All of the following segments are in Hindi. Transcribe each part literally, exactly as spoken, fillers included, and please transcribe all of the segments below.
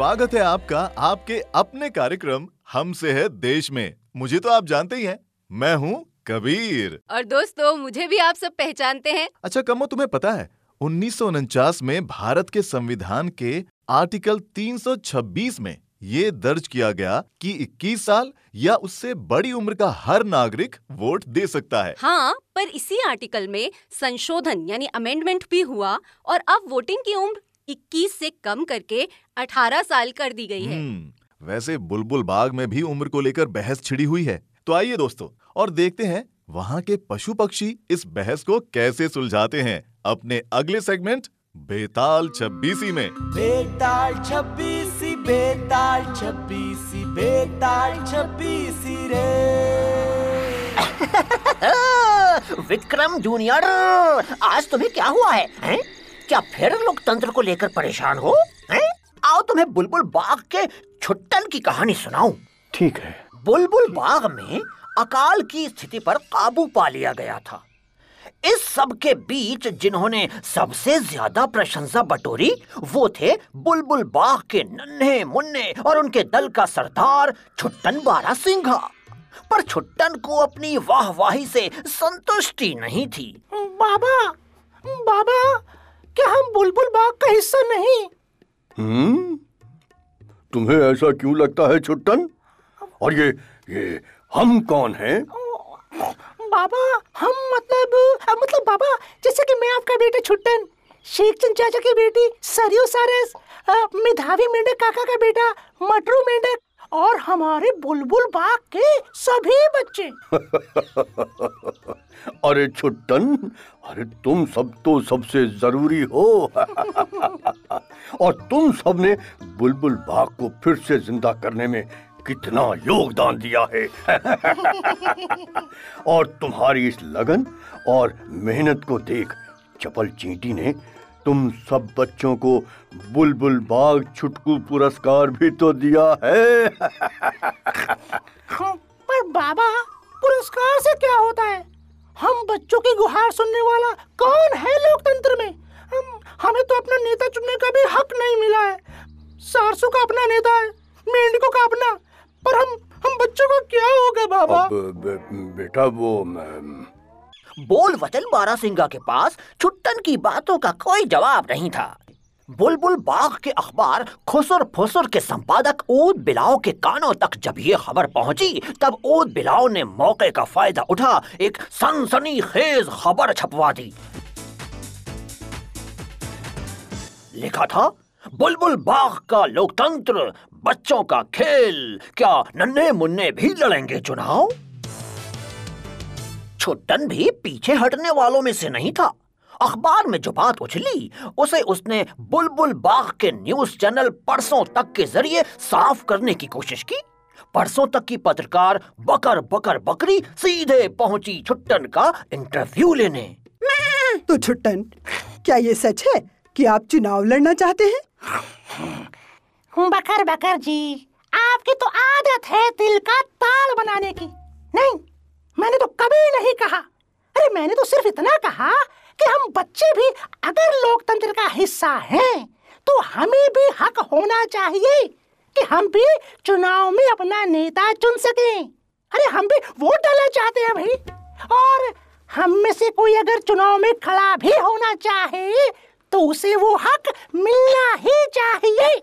स्वागत है आपका आपके अपने कार्यक्रम हमसे है देश में। मुझे तो आप जानते ही हैं, मैं हूँ कबीर। और दोस्तों, मुझे भी आप सब पहचानते हैं। अच्छा कमो, तुम्हें पता है उन्नीस सौ उनचास में भारत के संविधान के आर्टिकल तीन सौ छब्बीस में ये दर्ज किया गया कि इक्कीस साल या उससे बड़ी उम्र का हर नागरिक वोट दे सकता है। हाँ, पर इसी आर्टिकल में संशोधन यानी अमेंडमेंट भी हुआ और अब वोटिंग की उम्र इक्कीस से कम करके अठारह साल कर दी गई है। वैसे बुलबुल बाग में भी उम्र को लेकर बहस छिड़ी हुई है। तो आइए दोस्तों, और देखते हैं वहाँ के पशु पक्षी इस बहस को कैसे सुलझाते हैं अपने अगले सेगमेंट बेताल छब्बीसी में। बेताल छब्बीसी, बेताल छब्बीसी, बेताल छब्बीसी रे। विक्रम जूनियर, आज तुम्हें क्या हुआ है, हैं? क्या फिर लोकतंत्र को लेकर परेशान हो, हैं? आओ तुम्हें बुलबुल बाग के छुट्टन की कहानी सुनाऊं। ठीक है। बुलबुल बाग में अकाल की स्थिति पर काबू पा लिया गया था। इस सब के बीच जिन्होंने सबसे ज्यादा प्रशंसा बटोरी वो थे बुलबुल बाग के नन्हे मुन्ने और उनके दल का सरदार छुट्टन बारासिंघा। पर छुट्टन को अपनी वाहवाही से संतुष्टि नहीं थी। बाबा, बाबा, क्या हम बुलबुल बाग का हिस्सा नहीं? हम्म, तुम्हें ऐसा क्यों लगता है छुट्टन? और ये ये हम कौन हैं? बाबा, हम मतलब मतलब बाबा, जैसे कि मैं आपका बेटा छुट्टन, शेख चंद चाचा की बेटी सरयू सारस, मेधावी मेंढक काका का बेटा मटरू मेंढक और हमारे बुलबुल बाग के सभी बच्चे। अरे छुट्टन, अरे तुम सब तो सबसे जरूरी हो। और तुम सब ने बुलबुल बाग को फिर से जिंदा करने में कितना योगदान दिया है। और तुम्हारी इस लगन और मेहनत को देख चपल चींटी ने तुम सब बच्चों को बुलबुल बाग छुटकू पुरस्कार भी तो दिया है। पर बाबा, पुरस्कार से क्या होता है? हम बच्चों की गुहार सुनने वाला कौन है लोकतंत्र में? हम, हमें तो अपना नेता चुनने का भी हक नहीं मिला है। सारसू का अपना नेता है, मेंढकों का अपना, पर हम हम बच्चों को क्या होगा बाबा? बे, बेटा वो बोल वचन बारासिंघा के पास छुट्टन की बातों का कोई जवाब नहीं था। बुलबुल बाग के अखबार खुसुर फुसुर के संपादक ऊद बिलाव के कानों तक जब ये खबर पहुंची, तब ऊद बिलाव ने मौके का फायदा उठा एक सनसनीखेज खबर छपवा दी। लिखा था, बुलबुल बाग का लोकतंत्र, बच्चों का खेल, क्या नन्हे मुन्ने भी लड़ेंगे चुनाव? छुट्टन भी पीछे हटने वालों में से नहीं था। अखबार में जो बात उछली उसे उसने बुलबुल बाग के न्यूज चैनल परसों तक के जरिए साफ करने की कोशिश की। परसों तक की पत्रकार बकर बकर बकरी सीधे पहुंची छुट्टन का इंटरव्यू लेने। तो छुट्टन, क्या ये सच है कि आप चुनाव लड़ना चाहते हैं? बकर बकर जी, आपकी तो आदत है दिल का ताल बनाने की। नहीं, मैंने तो कभी नहीं कहा। अरे मैंने तो सिर्फ इतना कहा कि हम बच्चे भी अगर लोकतंत्र का हिस्सा हैं, तो हमें भी हक होना चाहिए कि हम भी चुनाव में अपना नेता चुन सकें। अरे हम भी वोट डालना चाहते हैं भाई, और हम में से कोई अगर चुनाव में खड़ा भी होना चाहे तो उसे वो हक मिलना ही चाहिए।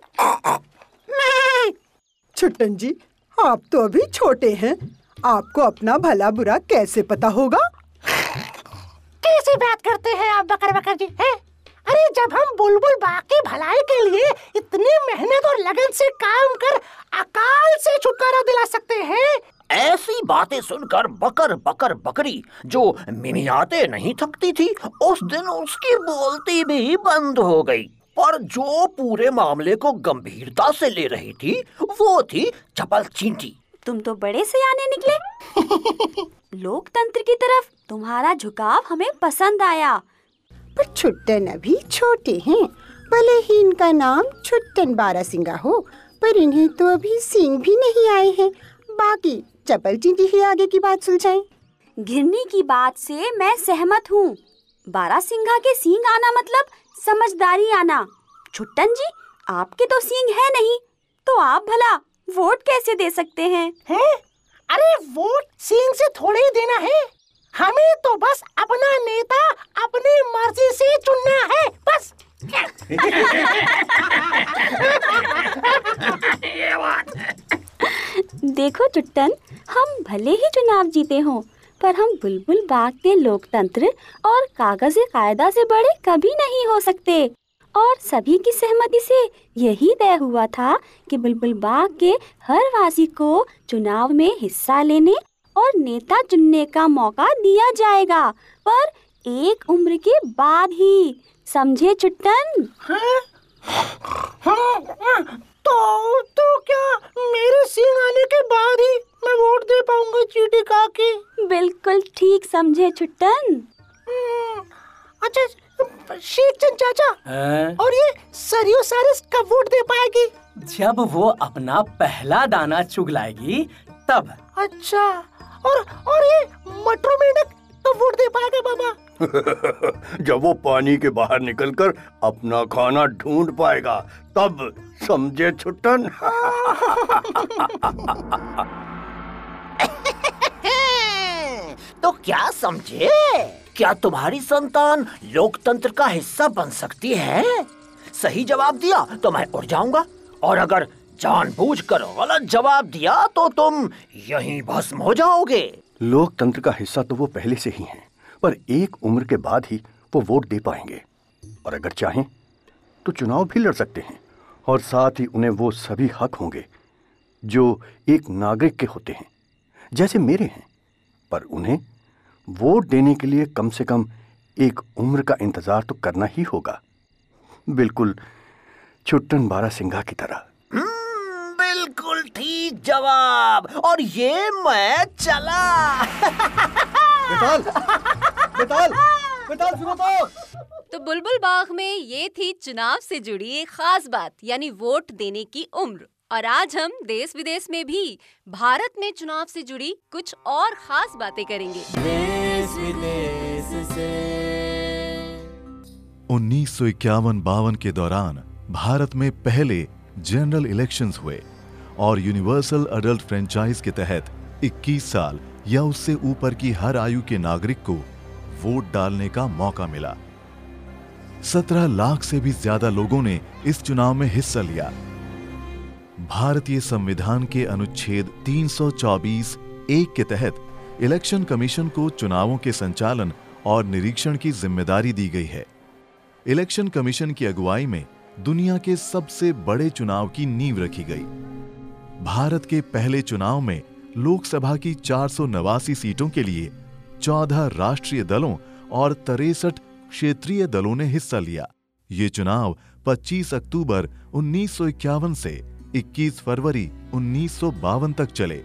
छुट्टन जी, आप तो अभी छोटे हैं, आपको अपना भला बुरा कैसे पता होगा? कैसे बात करते हैं आप बकर बकर जी, हैं? अरे जब हम बुलबुल बाग की भलाई के लिए इतनी मेहनत और लगन से काम कर अकाल से छुटकारा दिला सकते हैं। ऐसी बातें सुनकर बकर बकर बकरी, जो मिमियाते नहीं थकती थी, उस दिन उसकी बोलती भी बंद हो गई। पर जो पूरे मामले को गंभीरता से ले रही थी वो थी चपल चींटी। तुम तो बड़े सयाने निकले। लोकतंत्र की तरफ तुम्हारा झुकाव हमें पसंद आया। पर छुट्टन अभी छोटे हैं, भले ही इनका नाम छुट्टन बारासिंघा हो, पर इन्हें तो अभी सींग भी नहीं आए हैं। बाकी चपल चींटी ही आगे की बात सुलझाएं। घिरनी की बात से मैं सहमत हूँ। बारासिंघा के सींग आना मतलब समझदारी आना। छुट्टन जी, आपके तो सींग है नहीं, तो आप भला वोट कैसे दे सकते हैं? हैं? अरे वोट सींग से थोड़े ही देना है, हमें तो बस अपना नेता अपनी मर्जी से चुनना है, बस। देखो चुट्टन, हम भले ही चुनाव जीते हों, पर हम बुलबुल बाग के लोकतंत्र और कागज़े कायदा से बड़े कभी नहीं हो सकते। और सभी की सहमति से यही तय हुआ था कि बुलबुल बाग के हर वासी को चुनाव में हिस्सा लेने और नेता चुनने का मौका दिया जाएगा, पर एक उम्र के बाद ही। समझे चुट्टन? हाँ? हाँ, तो तो क्या मेरे सींग आने के बाद ही मैं वोट दे पाऊंगा चींटी काकी? बिल्कुल ठीक समझे चुट्टन। अच्छा शेखचंद चाचा, हैं? और ये सरयू सारिस कब वोट दे पाएगी? जब वो अपना पहला दाना चुग लाएगी तब। अच्छा, और और ये मटरू मेंढक कब वोट दे पाएगा बाबा? जब वो पानी के बाहर निकलकर अपना खाना ढूंढ पाएगा तब, समझे छुट्टन? तो क्या समझे? क्या तुम्हारी संतान लोकतंत्र का हिस्सा बन सकती है? सही जवाब दिया तो मैं उड़ जाऊंगा, और अगर जानबूझकर गलत जवाब दिया तो तुम यहीं भस्म हो जाओगे। लोकतंत्र का हिस्सा तो वो पहले से ही हैं, पर एक उम्र के बाद ही वो वोट दे पाएंगे, और अगर चाहें तो चुनाव भी लड़ सकते हैं, और साथ ही उन्हें वो सभी हक होंगे जो एक नागरिक के होते हैं, जैसे मेरे हैं। पर उन्हें वोट देने के लिए कम से कम एक उम्र का इंतजार तो करना ही होगा, बिल्कुल छुट्टन बारासिंगा की तरह। बिल्कुल ठीक जवाब, और ये मैं चला। बेताल, बेताल, बेताल सुनो तो। तो बुलबुल बाग में ये थी चुनाव से जुड़ी एक खास बात, यानी वोट देने की उम्र। और आज हम देश विदेश में भी भारत में चुनाव से जुड़ी कुछ और खास बातें करेंगे। देश विदेश से। उन्नीस सौ इक्यावन बावन के दौरान भारत में पहले जनरल इलेक्शंस हुए और यूनिवर्सल अडल्ट फ्रेंचाइज के तहत इक्कीस साल या उससे ऊपर की हर आयु के नागरिक को वोट डालने का मौका मिला। सत्रह लाख से भी ज्यादा लोगों ने इस चुनाव में हिस्सा लिया। भारतीय संविधान के अनुच्छेद तीन सौ चौबीस एक के तहत इलेक्शन कमीशन को चुनावों के संचालन और निरीक्षण की जिम्मेदारी दी गई है। इलेक्शन कमीशन की अगुवाई में दुनिया के सबसे बड़े चुनाव की नींव रखी गई। भारत के पहले चुनाव में लोकसभा की चार सौ नवासी सीटों के लिए चौदह राष्ट्रीय दलों और तिरसठ क्षेत्रीय दलों ने हिस्सा लिया। ये चुनाव पच्चीस अक्टूबर उन्नीस सौ इक्यावन से इक्कीस फरवरी उन्नीस सौ बावन तक चले।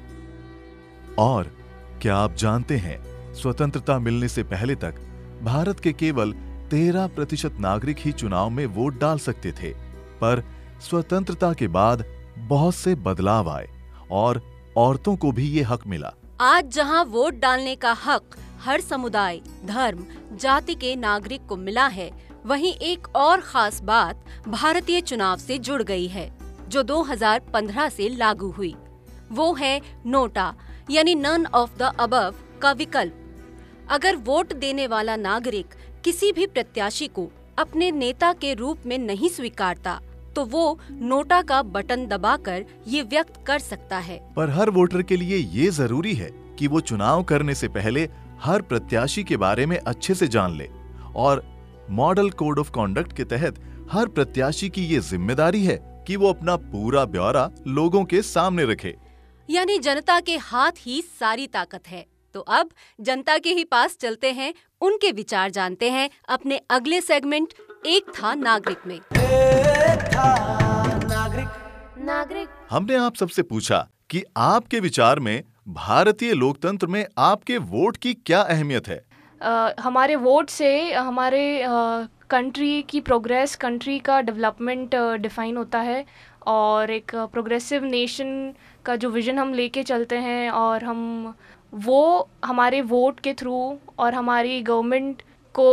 और क्या आप जानते हैं, स्वतंत्रता मिलने से पहले तक भारत के केवल तेरह प्रतिशत नागरिक ही चुनाव में वोट डाल सकते थे, पर स्वतंत्रता के बाद बहुत से बदलाव आए और औरतों को भी ये हक मिला। आज जहां वोट डालने का हक हर समुदाय, धर्म, जाति के नागरिक को मिला है, वहीं एक और खास बात भारतीय चुनाव से जुड़ गई है जो दो हज़ार पंद्रह से लागू हुई। वो है नोटा यानी नन ऑफ द अबव का विकल्प। अगर वोट देने वाला नागरिक किसी भी प्रत्याशी को अपने नेता के रूप में नहीं स्वीकारता तो वो नोटा का बटन दबाकर ये व्यक्त कर सकता है। पर हर वोटर के लिए ये जरूरी है कि वो चुनाव करने से पहले हर प्रत्याशी के बारे में अच्छे से जान ले, और मॉडल कोड ऑफ कॉन्डक्ट के तहत हर प्रत्याशी की ये जिम्मेदारी है कि वो अपना पूरा ब्यौरा लोगों के सामने रखे। यानी जनता के हाथ ही सारी ताकत है। तो अब जनता के ही पास चलते हैं, उनके विचार जानते हैं अपने अगले सेगमेंट एक था नागरिक में। एक था नागरिक। नागरिक हमने आप सबसे पूछा कि आपके विचार में भारतीय लोकतंत्र में आपके वोट की क्या अहमियत है। uh, हमारे वोट से हमारे कंट्री uh, की प्रोग्रेस, कंट्री का डेवलपमेंट डिफाइन uh, होता है, और एक प्रोग्रेसिव नेशन का जो विजन हम लेके चलते हैं, और हम वो हमारे वोट के थ्रू और हमारी गवर्नमेंट को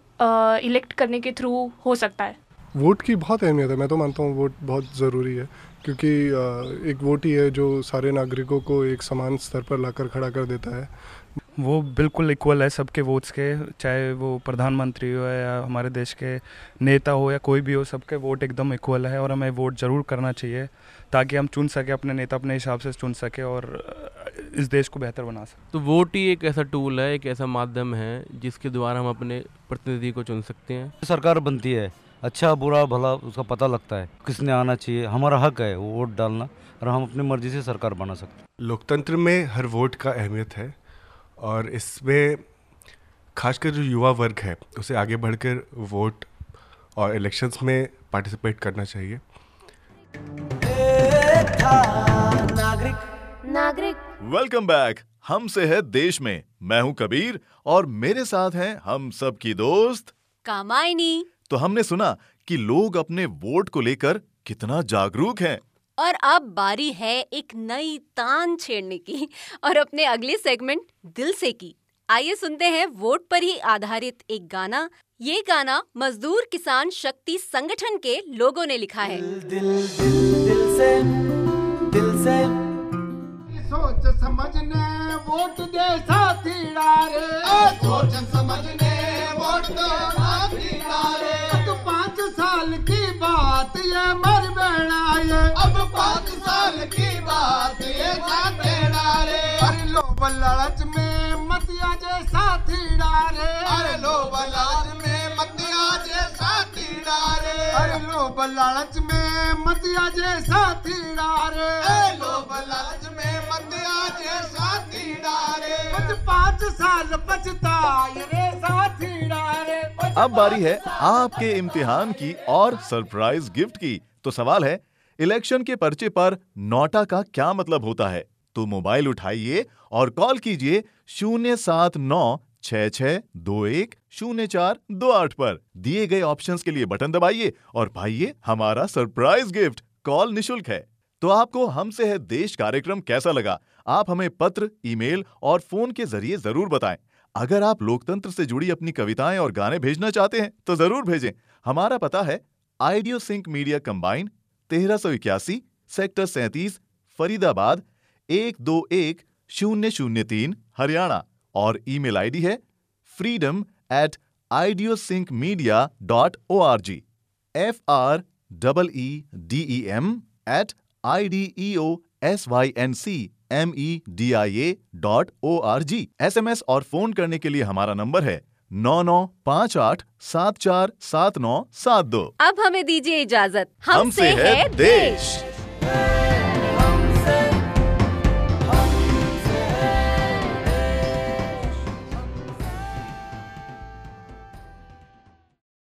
इलेक्ट uh, करने के थ्रू हो सकता है। वोट की बहुत अहमियत है। मैं तो मानता हूँ वोट बहुत ज़रूरी है, क्योंकि एक वोट ही है जो सारे नागरिकों को एक समान स्तर पर लाकर खड़ा कर देता है। वो बिल्कुल इक्वल है सबके वोट्स के, चाहे वो प्रधानमंत्री हो या हमारे देश के नेता हो या कोई भी हो, सबके वोट एकदम इक्वल है और हमें वोट ज़रूर करना चाहिए ताकि हम चुन सके अपने नेता, अपने हिसाब से चुन सके और इस देश को बेहतर बना सके। तो वोट ही एक ऐसा टूल है, एक ऐसा माध्यम है जिसके द्वारा हम अपने प्रतिनिधि को चुन सकते हैं। सरकार बनती है, अच्छा बुरा भला उसका पता लगता है, किसने आना चाहिए, हमारा हक है वो वोट डालना और हम अपनी मर्जी से सरकार बना सकते हैं। लोकतंत्र में हर वोट का अहमियत है और इसमें खासकर जो युवा वर्ग है उसे आगे बढ़कर वोट और इलेक्शंस में पार्टिसिपेट करना चाहिए। नागरिक नागरिक वेलकम बैक। हमसे है देश में। मैं हूं कबीर और मेरे साथ हैं हम सब की दोस्त कामायनी। तो हमने सुना कि लोग अपने वोट को लेकर कितना जागरूक हैं। और अब बारी है एक नई तान छेड़ने की और अपने अगले सेगमेंट दिल से की। आइए सुनते हैं वोट पर ही आधारित एक गाना। ये गाना मजदूर किसान शक्ति संगठन के लोगों ने लिखा है। दिल दिल दिल, दिल से दिल से सोच समझने वोट दे साथी डारे, सोच समझने वोट दे साथी डारे। अब पाँच साल की बात ये मर बेड़ा ये, अब पाँच साल की बात ये साथी डारे। अरे लो बल्लच में मतिया जे साथी डारे, अरे लो बल्लच में मतिया जे साथी डारे। अरे लो बल्लच में मतिया जे साथी डारे, अरे लो बल्लच में मतिया जे साथी डारे। कुछ पाँच साल पछताए रे साथी डारे। अब बारी है आपके इम्तिहान की और सरप्राइज गिफ्ट की। तो सवाल है, इलेक्शन के पर्चे पर नोटा का क्या मतलब होता है? तो मोबाइल उठाइए और कॉल कीजिए शून्य सात नौ छह छह दो एक शून्य चार दो आठ पर। दिए गए ऑप्शंस के लिए बटन दबाइए और पाइए हमारा सरप्राइज गिफ्ट। कॉल निशुल्क है। तो आपको हमसे है देश कार्यक्रम कैसा लगा? आप हमें पत्र, ईमेल और फोन के जरिए जरूर बताएं। अगर आप लोकतंत्र से जुड़ी अपनी कविताएं और गाने भेजना चाहते हैं तो जरूर भेजें। हमारा पता है आइडियो सिंक मीडिया कंबाइन, तेरह सौ इक्यासी, सेक्टर सैंतीस, फरीदाबाद एक दो एक शून्य शून्य तीन, हरियाणा। और ईमेल आईडी है freedom at ideosync media dot O R G, F R double E D E M at I D E O S Y N C M E D I A dot O R G. S M S और फोन करने के लिए हमारा नंबर है नौ नौ पाँच आठ सात चार सात नौ सात दो। अब हमें दीजिए इजाजत। हमसे है देश।